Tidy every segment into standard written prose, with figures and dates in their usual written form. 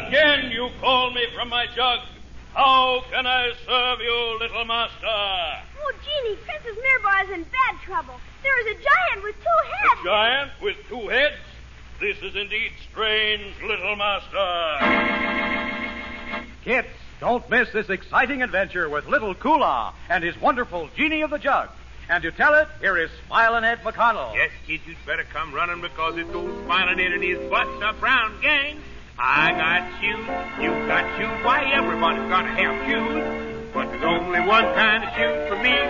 Again you call me from my jug. How can I serve you, little master? Oh, Genie, Princess Mirabelle is in bad trouble. There is a giant with 2 heads. A giant with 2 heads? This is indeed strange, little master. Kids, don't miss this exciting adventure with Little Kula and his wonderful Genie of the Jug. And to tell it, here is Smilin' Ed McConnell. Yes, kids, you'd better come running because it's old Smilin' Ed and his What's Up Round gang. I got shoes, you got shoes. Why, everybody's got to have shoes. But there's only one kind of shoes for me.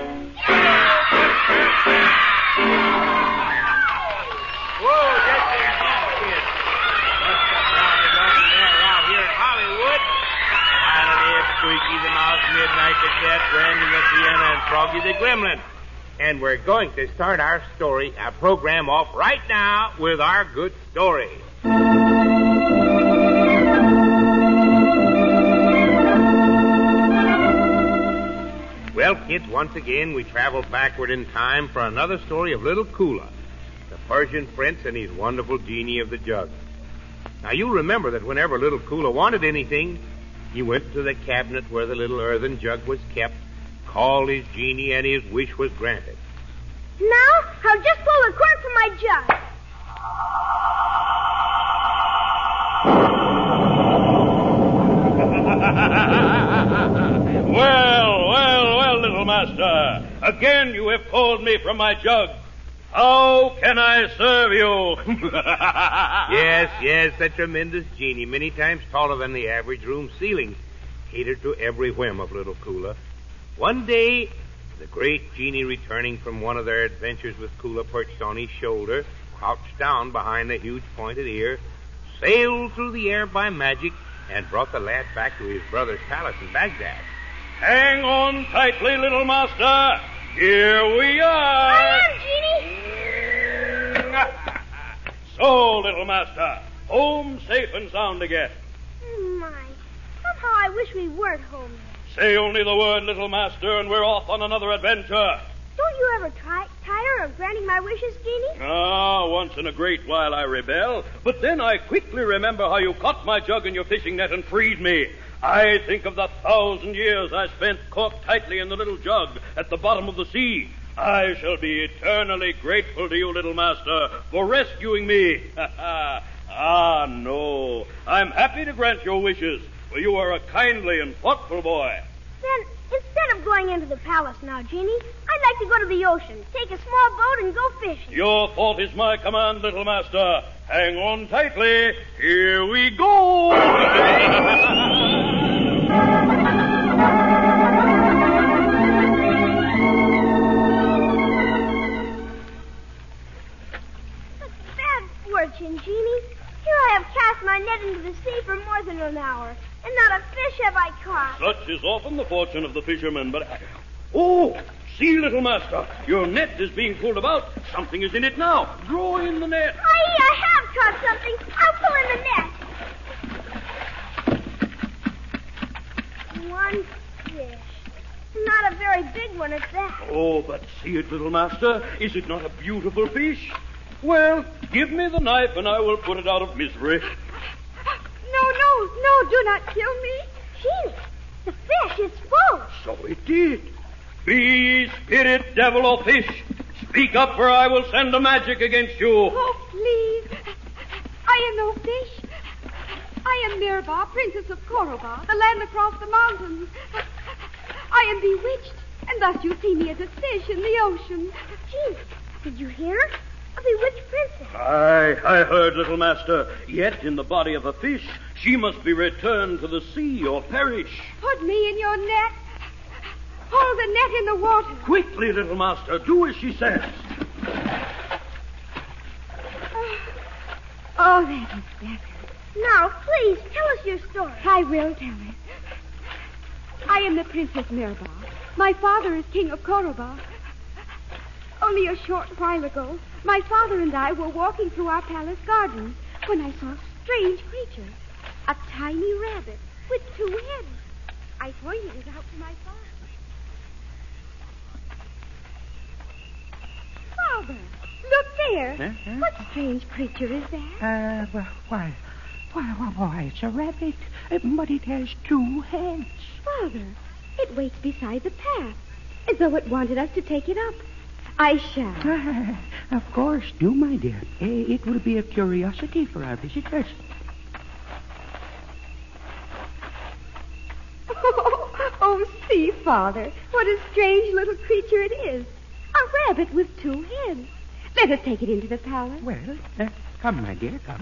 Whoa, that's there, kids. What's up round the London there out here in Hollywood? Smilin' Ed, Squeaky the Mouse, Midnight the Cat, Brandy the Piano, and Froggy the Gremlin. And we're going to start our program off right now with our good story. Well, kids, once again, we travel backward in time for another story of Little Kula, the Persian prince and his wonderful Genie of the Jug. Now, you remember that whenever Little Kula wanted anything, he went to the cabinet where the little earthen jug was kept, called his Genie, and his wish was granted. Now, I'll just pull a cork from my jug. Well, little master. Again you have called me from my jug. How can I serve you? Yes, the tremendous Genie, many times taller than the average room ceiling, catered to every whim of Little Kula. One day, the great Genie, returning from one of their adventures with Kula perched on his shoulder, crouched down behind the huge pointed ear, sailed through the air by magic, and brought the lad back to his brother's palace in Baghdad. Hang on tightly, little master. Here we are. I am, Genie. So, little master, home safe and sound again. My, somehow I wish we weren't home yet. Say only the word, little master, and we're off on another adventure. Don't you ever tire of granting my wishes, Genie? Once in a great while I rebel, but then I quickly remember how you caught my jug in your fishing net and freed me. I think of the 1,000 years I spent caught tightly in the little jug at the bottom of the sea. I shall be eternally grateful to you, little master, for rescuing me. No. I'm happy to grant your wishes, for you are a kindly and thoughtful boy. Then, instead of going into the palace now, Genie, I'd like to go to the ocean, take a small boat, and go fishing. Your fault is my command, little master. Hang on tightly. Here we go. Bad fortune, Genie. Here I have cast my net into the sea for more than an hour, and not a fish have I caught. Such is often the fortune of the fishermen, but... Oh, see, little master, your net is being pulled about. Something is in it now. Draw in the net. I have caught something. I'll pull in the net. One fish. Not a very big one at that. Oh, but see it, little master. Is it not a beautiful fish? Well, give me the knife and I will put it out of misery. No, do not kill me. Genie, the fish, it's full. So it did. Be spirit, devil, or fish, speak up or I will send a magic against you. Oh, please. I am no fish. I am Mirabelle, Princess of Koroba, the land across the mountains. I am bewitched, and thus you see me as a fish in the ocean. Genie, did you hear? A bewitched princess. I heard, little master. Yet in the body of a fish, she must be returned to the sea or perish. Put me in your net. Hold the net in the water. Quickly, little master, do as she says. Oh, that is better. Now, please, tell us your story. I will tell it. I am the Princess Mirabelle. My father is King of Koroba. Only a short while ago, my father and I were walking through our palace gardens when I saw a strange creature. A tiny rabbit with 2 heads. I pointed it out to my father. Father, look there. Huh? What strange creature is that? Why, Why, it's a rabbit, but it has 2 heads. Father, it waits beside the path, as though it wanted us to take it up. I shall. Of course, do, my dear. It will be a curiosity for our visitors. Oh, see, Father, what a strange little creature it is. A rabbit with 2 heads. Let us take it into the palace. Well, come, my dear, come.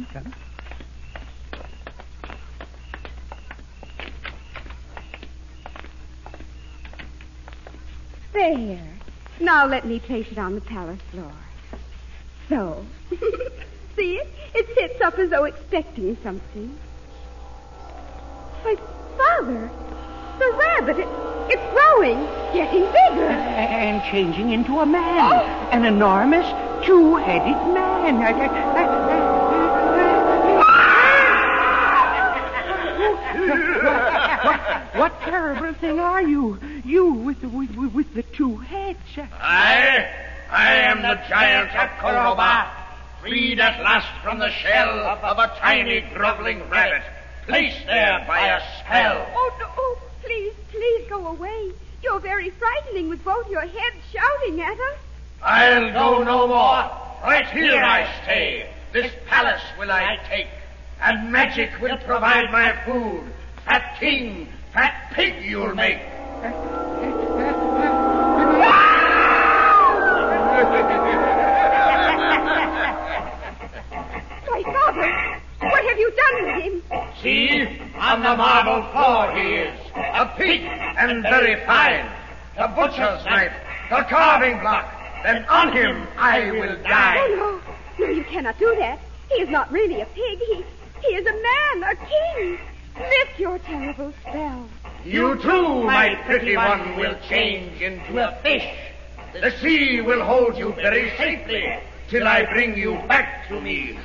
There. Now let me place it on the palace floor. So. See it? It sits up as though expecting something. Why, Father, the rabbit, it's growing, getting bigger. And changing into a man. Oh. An enormous 2-headed man. What terrible thing are you? You with the 2 heads. I am the giant of Koroba, freed at last from the shell of a tiny groveling rabbit, placed there by a spell. Oh, please go away. You're very frightening with both your heads shouting at us. I'll go no more. Right here I stay. This palace will I take, and magic will provide my food. Fat king, fat pig you'll make. My father, what have you done with him? See, on the marble floor he is, a pig and very fine. The butcher's knife, the carving block, then on him I will die. Oh, no, you cannot do that. He is not really a pig. He is a man, a king. Lift your terrible spell. You too, my pretty one, will change into a fish. The sea will hold you very safely till I bring you back to me.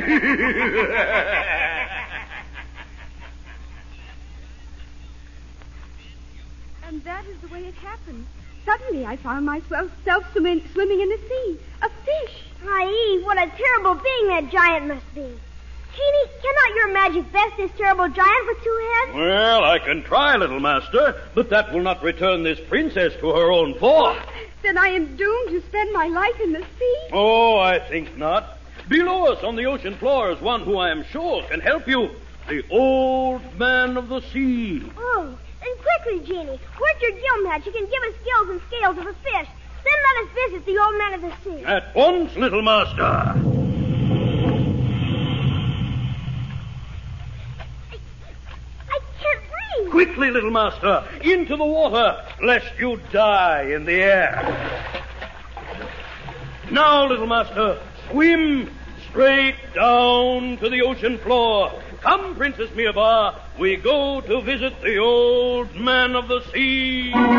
And that is the way it happened. Suddenly I found myself swimming in the sea. A fish. Aye, what a terrible being that giant must be. Genie, cannot your magic best this terrible giant with 2 heads? Well, I can try, little master, but that will not return this princess to her own form. Then I am doomed to spend my life in the sea? Oh, I think not. Below us on the ocean floor is one who I am sure can help you. The Old Man of the Sea. Oh, then quickly, Genie, work your gill magic and give us gills and scales of a fish. Then let us visit the Old Man of the Sea. At once, little master. Quickly, little master, into the water, lest you die in the air. Now, little master, swim straight down to the ocean floor. Come, Princess Mirba, we go to visit the Old Man of the Sea. Oh,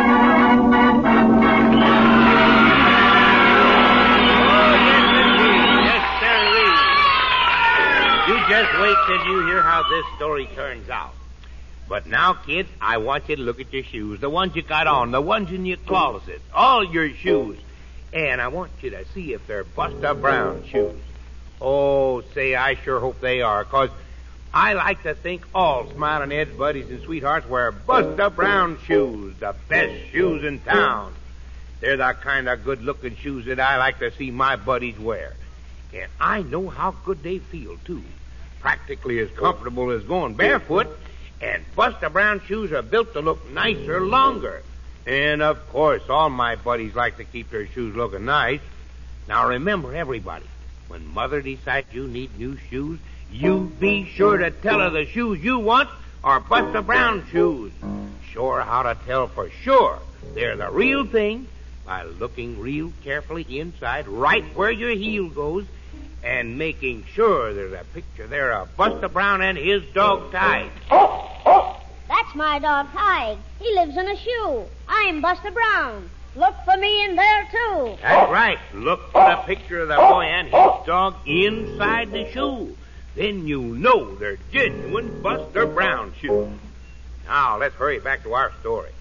yes, sirree. You just wait till you hear how this story turns out. But now, kids, I want you to look at your shoes, the ones you got on, the ones in your closet, all your shoes. And I want you to see if they're Buster Brown shoes. Oh, say, I sure hope they are, 'cause I like to think all Smiling Ed's buddies and sweethearts wear Buster Brown shoes, the best shoes in town. They're the kind of good-looking shoes that I like to see my buddies wear. And I know how good they feel, too. Practically as comfortable as going barefoot. And Buster Brown shoes are built to look nicer longer. And, of course, all my buddies like to keep their shoes looking nice. Now, remember, everybody, when Mother decides you need new shoes, you be sure to tell her the shoes you want are Buster Brown shoes. Sure how to tell for sure they're the real thing by looking real carefully inside, right where your heel goes, and making sure there's a picture there of Buster Brown and his dog, Tige. That's my dog, Tige. He lives in a shoe. I'm Buster Brown. Look for me in there, too. That's right. Look for the picture of the boy and his dog inside the shoe. Then you know they're genuine Buster Brown shoes. Now, let's hurry back to our story.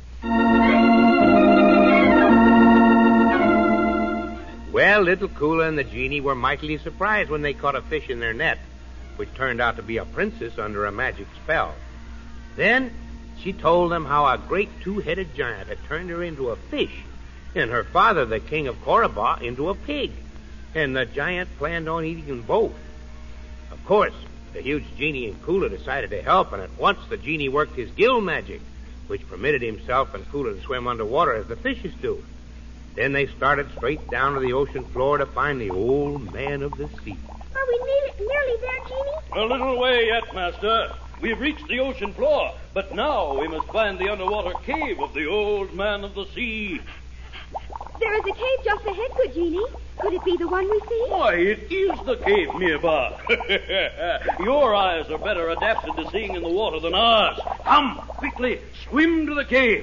Well, Little Kula and the genie were mightily surprised when they caught a fish in their net. which turned out to be a princess under a magic spell. Then she told them how a great two-headed giant had turned her into a fish, and her father, the king of Koraba, into a pig. And the giant planned on eating them both. Of course, the huge genie and Kula decided to help, and at once the genie worked his gill magic, which permitted himself and Kula to swim underwater as the fishes do. Then they started straight down to the ocean floor to find the old man of the sea. Are we nearly there, Genie? A little way yet, Master. We've reached the ocean floor, but now we must find the underwater cave of the old man of the sea. There is a cave just ahead, good Genie. Could it be the one we see? Why, it is the cave, Mirba. Your eyes are better adapted to seeing in the water than ours. Come, quickly, swim to the cave.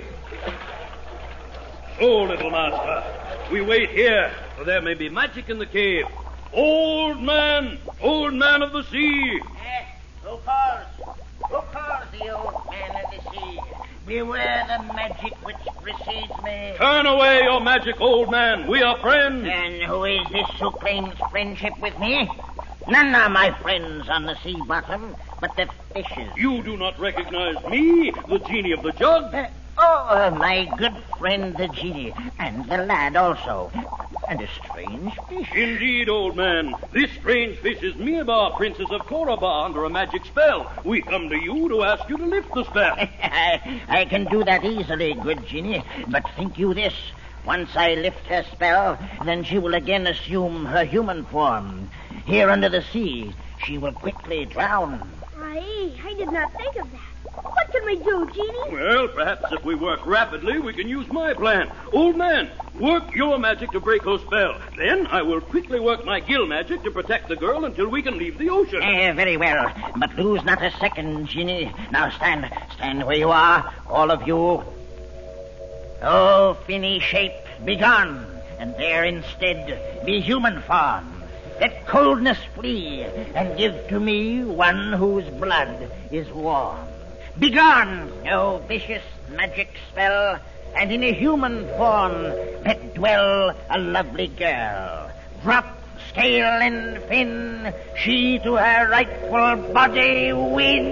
So, little master, we wait here, for there may be magic in the cave. Old man of the sea. Who calls the old man of the sea? Beware the magic which precedes me. Turn away your magic, old man. We are friends. And who is this who claims friendship with me? None are my friends on the sea bottom, but the fishes. You do not recognize me, the genie of the jug? My good friend the genie, and the lad also. And a strange fish. Indeed, old man. This strange fish is Mirba, princess of Koraba, under a magic spell. We come to you to ask you to lift the spell. I can do that easily, good genie. But think you this. Once I lift her spell, then she will again assume her human form. Here under the sea, she will quickly drown. I did not think of that. What can we do, Genie? Well, perhaps if we work rapidly, we can use my plan. Old man, work your magic to break her spell. Then I will quickly work my gill magic to protect the girl until we can leave the ocean. Very well, but lose not a second, Genie. Now stand where you are, all of you. Oh, finny shape, be gone, and there instead be human form. Let coldness flee, and give to me one whose blood is warm. Begone, O vicious magic spell, and in a human form let dwell a lovely girl. Drop scale and fin, she to her rightful body win.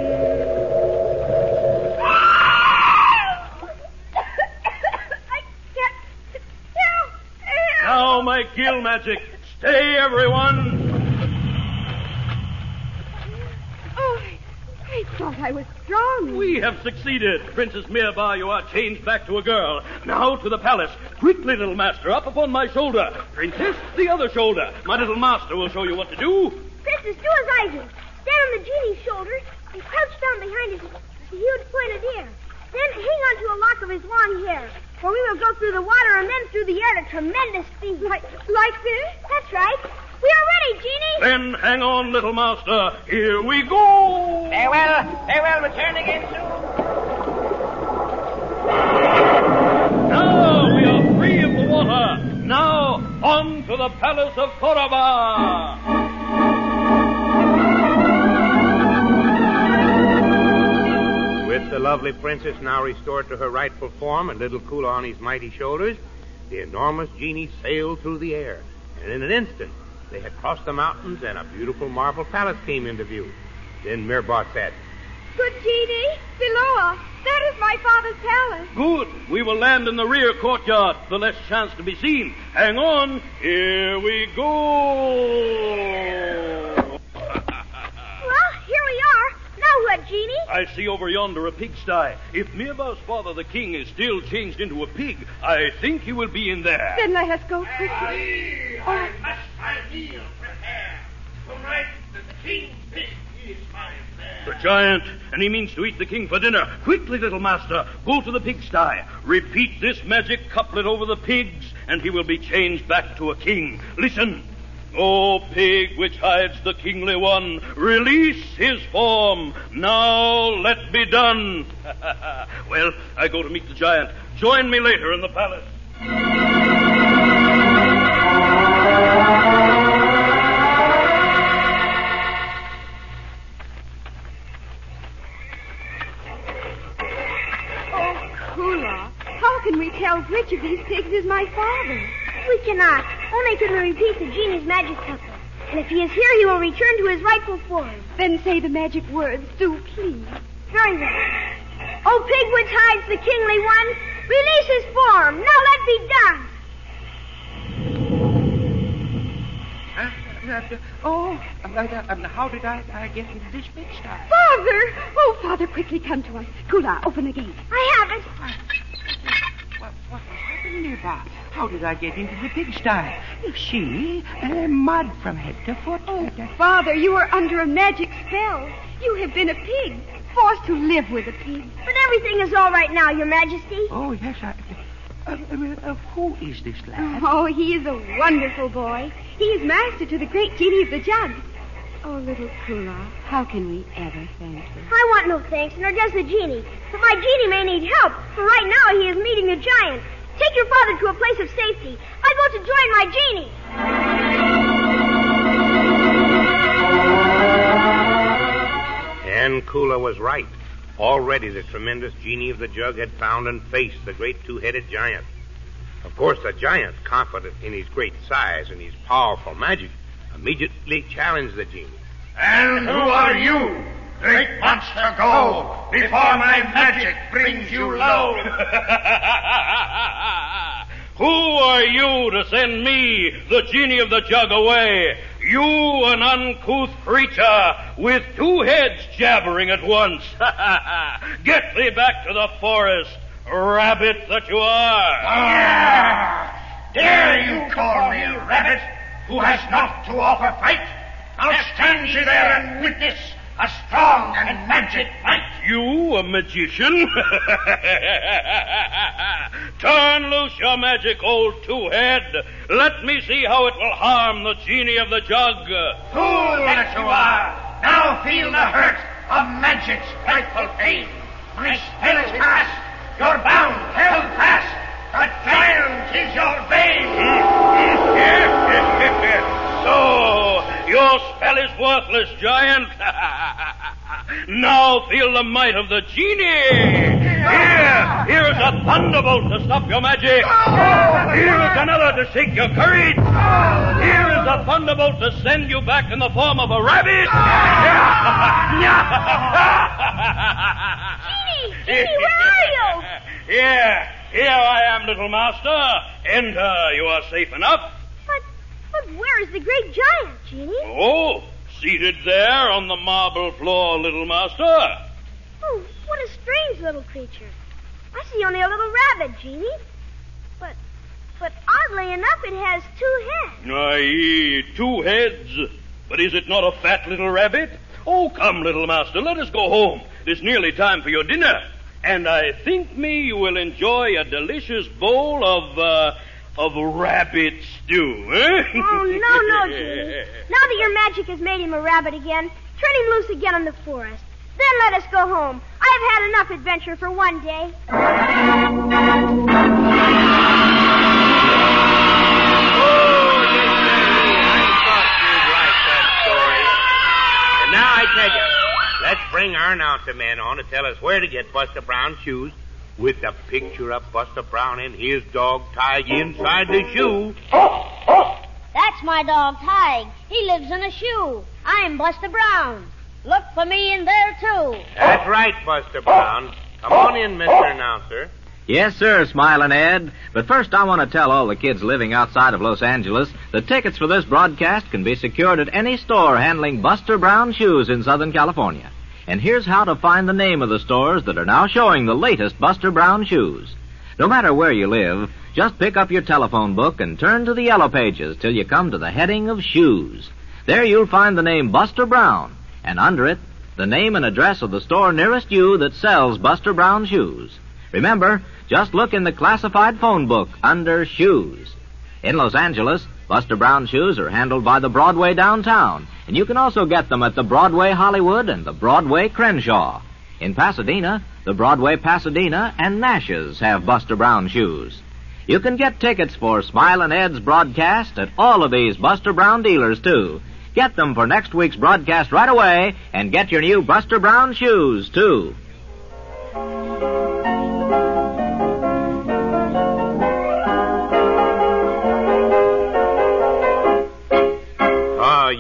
I can't. Help! Now my gill magic. Stay, everyone. I thought I was strong. We have succeeded. Princess Mirba, you are changed back to a girl. Now to the palace. Quickly, little master, up upon my shoulder. Princess, the other shoulder. My little master will show you what to do. Princess, do as I do. Stand on the genie's shoulders and crouch down behind his huge pointed ear. Then hang on to a lock of his long hair, for we will go through the water and then through the air at tremendous speed. Like this? That's right. We are ready, Genie. Then hang on, little master. Here we go. Farewell, return again soon. Now we are free of the water. Now on to the palace of Koraba. With the lovely princess now restored to her rightful form and little Kula on his mighty shoulders, the enormous genie sailed through the air, and in an instant they had crossed the mountains and a beautiful marble palace came into view. Then Mirba said, Good Genie, below us. That is my father's palace. Good. We will land in the rear courtyard, the less chance to be seen. Hang on. Here we go. Well, here we are. Now what, Genie? I see over yonder a pigsty. If Mirba's father, the king, is still changed into a pig, I think he will be in there. Then let us go quickly. I must my meal prepare. Tonight the king's pig is my fare. The giant, and he means to eat the king for dinner. Quickly, little master, go to the pigsty. Repeat this magic couplet over the pigs, and he will be changed back to a king. Listen. O pig which hides the kingly one, release his form. Now let be done. Well, I go to meet the giant. Join me later in the palace. Oh, Kula, how can we tell which of these pigs is my father? We cannot. Only can we repeat the genie's magic couplet. And if he is here, he will return to his rightful form. Then say the magic words, do please. Very well. O pig which hides the kingly one, release his form. Now let be done. How did I get into this pigsty? Father! Oh, Father, quickly come to us. Kula, open the gate. I have it. What was happening there, Bob? How did I get into the pigsty? You see, mud from head to foot. Oh, Father, you are under a magic spell. You have been a pig, forced to live with a pig. But everything is all right now, Your Majesty. Oh, yes, who is this lad? Oh, he is a wonderful boy. He is master to the great genie of the jug. Oh, little Kula, how can we ever thank you? I want no thanks, nor does the genie. But my genie may need help, for right now he is meeting a giant. Take your father to a place of safety. I go to join my genie. And Kula was right. Already the tremendous genie of the jug had found and faced the great two-headed giant. Of course, the giant, confident in his great size and his powerful magic, immediately challenged the genie. And who are you, great monster? Go, before my magic brings you low. Who are you to send me, the genie of the jug, away? You, an uncouth creature, with two heads jabbering at once. Get thee back to the forest, rabbit that you are. Dare you call me a rabbit, who has not to offer fight? I'll stand you there and witness a strong and magic might. You, a magician? Turn loose your magic, old two-head. Let me see how it will harm the genie of the jug. Fool that you are, now feel the hurt of magic's frightful pain. My spell is past, you're bound, held fast. The giant is your bane. So, your spell is worthless, giant. Now feel the might of the genie. Here is a thunderbolt to stop your magic. Here is another to shake your courage. Here is a thunderbolt to send you back in the form of a rabbit. Genie, where are you? Here I am, little master. Enter, you are safe enough. But where is the great giant, Genie? Oh, seated there on the marble floor, little master. Oh, what a strange little creature. I see only a little rabbit, Genie. But oddly enough, it has two heads. Aye, two heads. But is it not a fat little rabbit? Oh, come, little master, let us go home. It's nearly time for your dinner. And I think me you will enjoy a delicious bowl of rabbit stew, eh? Oh, no, Genie. Now that your magic has made him a rabbit again, turn him loose again in the forest. Then let us go home. I've had enough adventure for one day. Now I tell you, let's bring our announcer man on to tell us where to get Buster Brown's shoes with the picture of Buster Brown and his dog Tige inside the shoe. That's my dog Tige. He lives in a shoe. I'm Buster Brown. Look for me in there, too. That's right, Buster Brown. Come on in, Mr. Announcer. Yes, sir, Smilin' Ed. But first I want to tell all the kids living outside of Los Angeles that tickets for this broadcast can be secured at any store handling Buster Brown shoes in Southern California. And here's how to find the name of the stores that are now showing the latest Buster Brown shoes. No matter where you live, just pick up your telephone book and turn to the yellow pages till you come to the heading of shoes. There you'll find the name Buster Brown, and under it, the name and address of the store nearest you that sells Buster Brown shoes. Remember, just look in the classified phone book under Shoes. In Los Angeles, Buster Brown shoes are handled by the Broadway downtown, and you can also get them at the Broadway Hollywood and the Broadway Crenshaw. In Pasadena, the Broadway Pasadena and Nash's have Buster Brown shoes. You can get tickets for Smilin' Ed's broadcast at all of these Buster Brown dealers, too. Get them for next week's broadcast right away, and get your new Buster Brown shoes, too.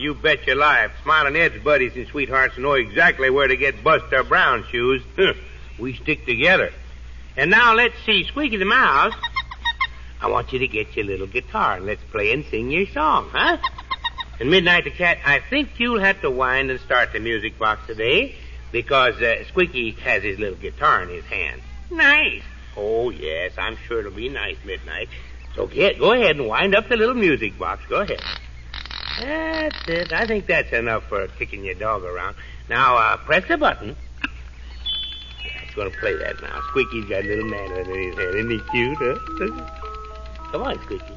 you bet your life. Smiling Ed's buddies and sweethearts know exactly where to get Buster Brown shoes. We stick together. And now let's see, Squeaky the Mouse, I want you to get your little guitar and let's play and sing your song, huh? And Midnight the Cat, I think you'll have to wind and start the music box today because Squeaky has his little guitar in his hand. Nice. Oh, yes, I'm sure it'll be nice, Midnight. So go ahead and wind up the little music box. Go ahead. That's it. I think that's enough for kicking your dog around. Now, press the button. He's going to play that now. Squeaky's got a little mandarin in his hand. Isn't he cute, huh? Come on, Squeaky.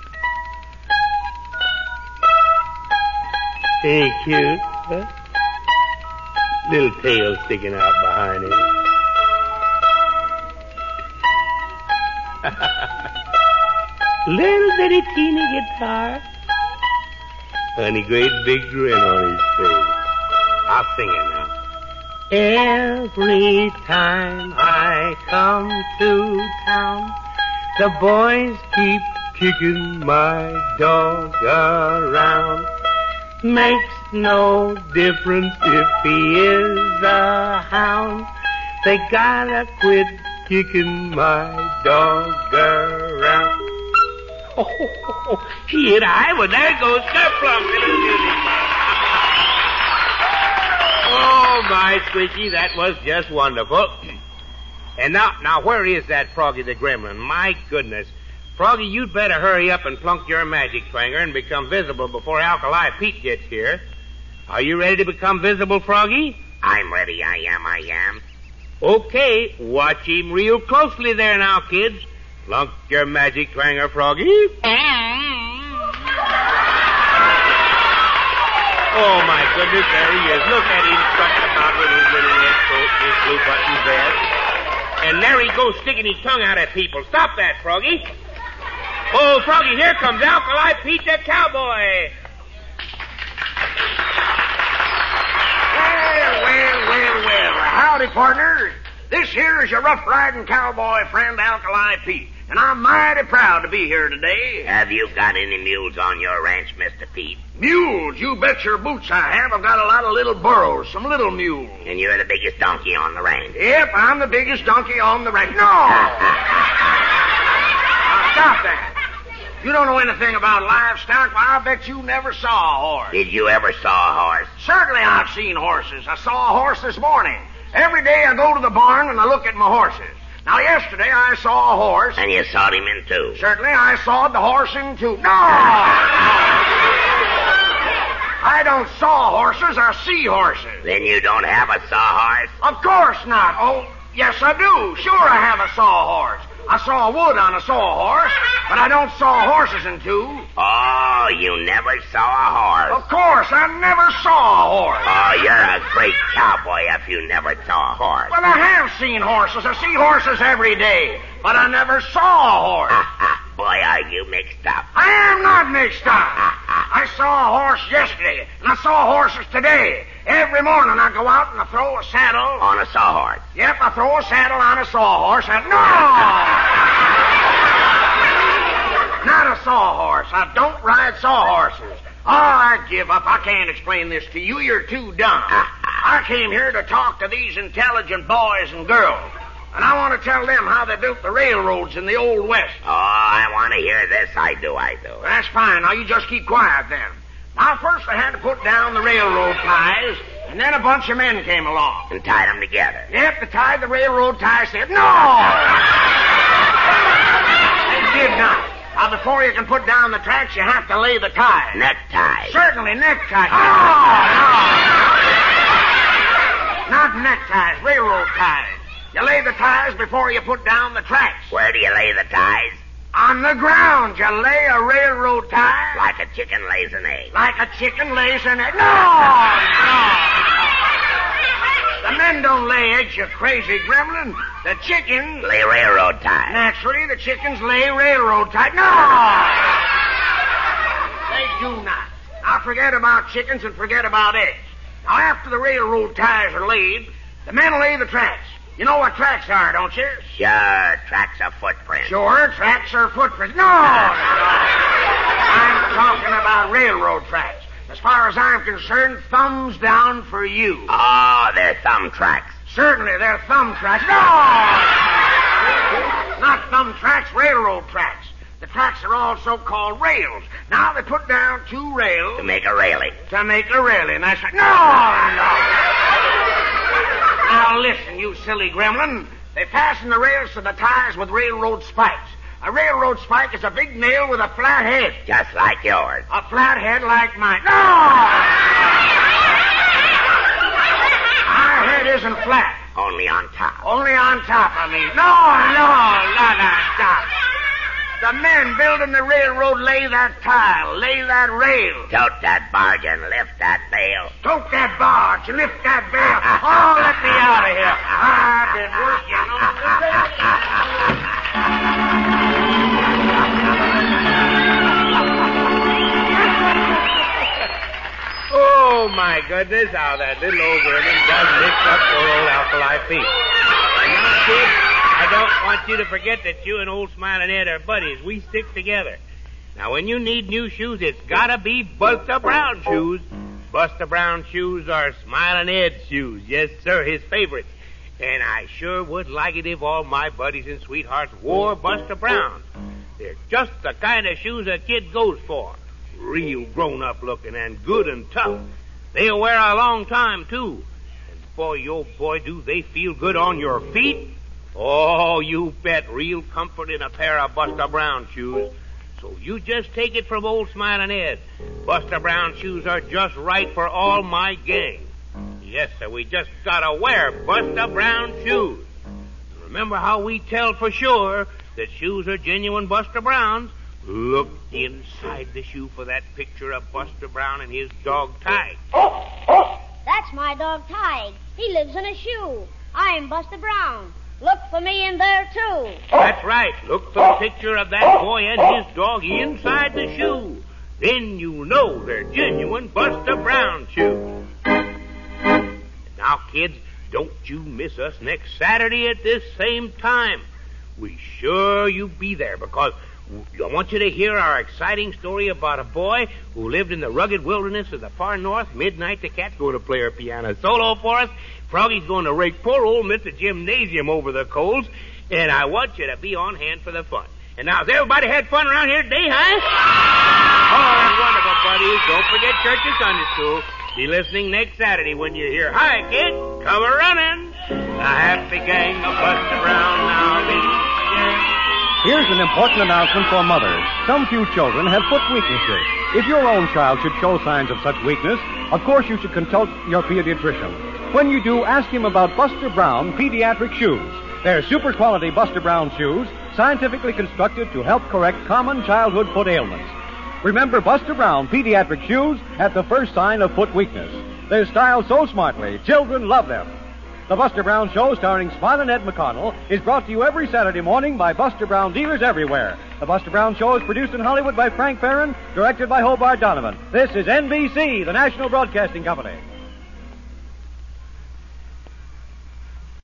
Ain't he cute, huh? Little tail sticking out behind him. Little bitty teeny guitar. Honey, great big grin on his face. I'll sing it now. Every time I come to town, the boys keep kicking my dog around. Makes no difference if he is a hound. They gotta quit kicking my dog around. Oh, kid, well, there goes Kerplunk. Oh, my Squeaky, that was just wonderful. And now, where is that Froggy the Gremlin? My goodness. Froggy, you'd better hurry up and plunk your magic twanger and become visible before Alkali Pete gets here. Are you ready to become visible, Froggy? I'm ready, I am. Okay, watch him real closely there now, kids. Plunk your magic twanger, Froggy. Oh, my goodness, there he is. Look at him strutting about with his little red coat and his blue button vest. And there he goes sticking his tongue out at people. Stop that, Froggy. Oh, Froggy, here comes Alkali Pete the Cowboy. Well. Howdy, partners. This here is your rough-riding cowboy friend, Alkali Pete. And I'm mighty proud to be here today. Have you got any mules on your ranch, Mr. Pete? Mules? You bet your boots I have. I've got a lot of little burros, some little mules. And you're the biggest donkey on the range? Yep, I'm the biggest donkey on the range. No! Now, stop that. You don't know anything about livestock. Well, I bet you never saw a horse. Did you ever saw a horse? Certainly I've seen horses. I saw a horse this morning. Every day I go to the barn and I look at my horses. Now, yesterday I saw a horse. And you sawed him in two? Certainly I sawed the horse in two. No! I don't saw horses, I see horses. Then you don't have a sawhorse? Of course not. Oh, yes I do. Sure I have a sawhorse. I saw wood on a sawhorse, but I don't saw horses in two. Oh, you never saw a horse? Of course, I never saw a horse. Oh, you're a great cowboy if you never saw a horse. Well, I have seen horses. I see horses every day, but I never saw a horse. Boy, are you mixed up. I am not mixed up. I saw a horse yesterday, and I saw horses today. Every morning I go out and I throw a saddle. On a sawhorse? Yep, I throw a saddle on a sawhorse and... No! Not a sawhorse. I don't ride sawhorses. Oh, I give up. I can't explain this to you. You're too dumb. I came here to talk to these intelligent boys and girls. And I want to tell them how they built the railroads in the Old West. Oh, I want to hear this. I do. That's fine. Now, you just keep quiet then. Now, first they had to put down the railroad ties, and then a bunch of men came along. And tied them together? Yep, they tied the railroad ties together. No! They did not. Now, before you can put down the tracks, you have to lay the ties. Neckties? Certainly, neckties. Oh, no! Not neckties, railroad ties. You lay the ties before you put down the tracks. Where do you lay the ties? On the ground. You lay a railroad tie. Like a chicken lays an egg. Like a chicken lays an egg. No! The men don't lay eggs, you crazy gremlin. The chickens... lay railroad ties. Naturally, the chickens lay railroad ties. No! They do not. Now forget about chickens and forget about eggs. Now after the railroad ties are laid, the men lay the tracks. You know what tracks are, don't you? Sure, tracks are footprints. Sure, tracks are footprints. No! I'm talking about railroad tracks. The far as I'm concerned, thumbs down for you. Oh, they're thumb tracks. Certainly, they're thumb tracks. No! Not thumb tracks, railroad tracks. The tracks are all so-called rails. Now they put down 2 rails. To make a railing. To make a railing. That's right. No! Now listen, you silly gremlin. They fasten the rails to the ties with railroad spikes. A railroad spike is a big nail with a flat head. Just like yours. A flat head like mine. No! Our head isn't flat. Only on top. Only on top, I mean. No, stop. The men building the railroad lay that tile, lay that rail. Tote that barge and lift that bale. Tote that barge and lift that bale. Oh, let me out of here. I've been working on Oh, my goodness, how that little old vermin does mix up poor old Alkali Pete. Now, kids, I don't want you to forget that you and old Smiling Ed are buddies. We stick together. Now, when you need new shoes, it's gotta be Buster Brown shoes. Buster Brown shoes are Smiling Ed's shoes. Yes, sir, his favorites. And I sure would like it if all my buddies and sweethearts wore Buster Brown. They're just the kind of shoes a kid goes for. Real grown-up looking and good and tough. They'll wear a long time, too. And boy, oh boy, do they feel good on your feet. Oh, you bet, real comfort in a pair of Buster Brown shoes. So you just take it from old Smiling Ed. Buster Brown shoes are just right for all my gang. Yes, sir, we just gotta wear Buster Brown shoes. Remember how we tell for sure that shoes are genuine Buster Browns? Look inside the shoe for that picture of Buster Brown and his dog Tige. That's my dog Tige. He lives in a shoe. I am Buster Brown. Look for me in there, too. That's right. Look for the picture of that boy and his dog inside the shoe. Then you know they're genuine Buster Brown shoes. Now, kids, don't you miss us next Saturday at this same time. We sure you be there because I want you to hear our exciting story about a boy who lived in the rugged wilderness of the far north. Midnight, the cat's going to play her piano solo for us. Froggy's going to rake poor old Mr. Gymnasium over the coals. And I want you to be on hand for the fun. And now, has everybody had fun around here today, huh? Oh, wonderful, buddies. Don't forget church and Sunday school. Be listening next Saturday when you hear, "Hi, kid, come a-running." The happy gang of Buster Brown now be. Here's an important announcement for mothers. Some few children have foot weaknesses. If your own child should show signs of such weakness, of course you should consult your pediatrician. When you do, ask him about Buster Brown pediatric shoes. They're super quality Buster Brown shoes, scientifically constructed to help correct common childhood foot ailments. Remember Buster Brown pediatric shoes at the first sign of foot weakness. They're styled so smartly, children love them. The Buster Brown Show, starring Smiling Ed McConnell, is brought to you every Saturday morning by Buster Brown dealers everywhere. The Buster Brown Show is produced in Hollywood by Frank Barron, directed by Hobart Donovan. This is NBC, the National Broadcasting Company.